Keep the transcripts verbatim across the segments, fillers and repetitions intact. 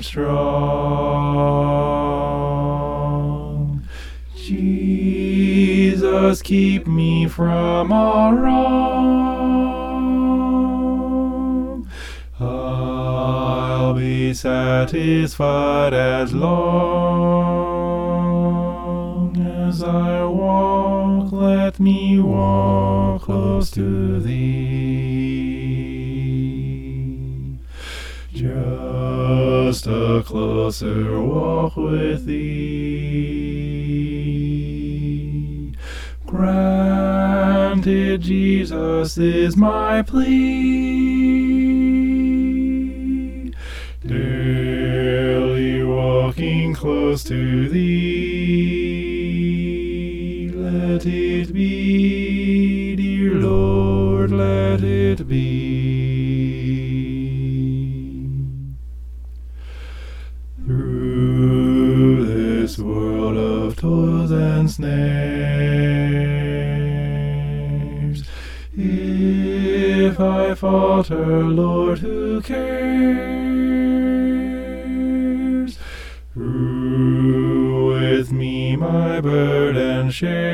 Lord strong. Jesus, keep me from all wrong. I'll be satisfied as long as I walk. Let me walk close to thee. Just a closer walk with thee. Granted, Jesus, is my plea. Daily walking close to thee. Let it be, dear Lord, let it be. Through this world of toils and snares, if I falter, Lord, who cares? Who with me my burden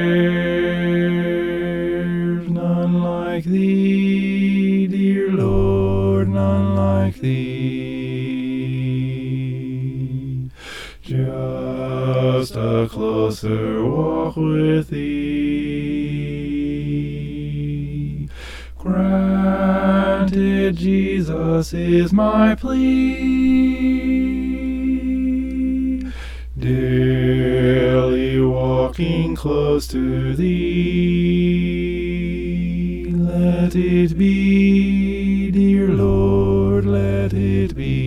shares? None like thee, dear Lord, none like thee. Just a closer walk with thee. Granted, Jesus, is my plea. Daily walking close to thee. Let it be, dear Lord, let it be.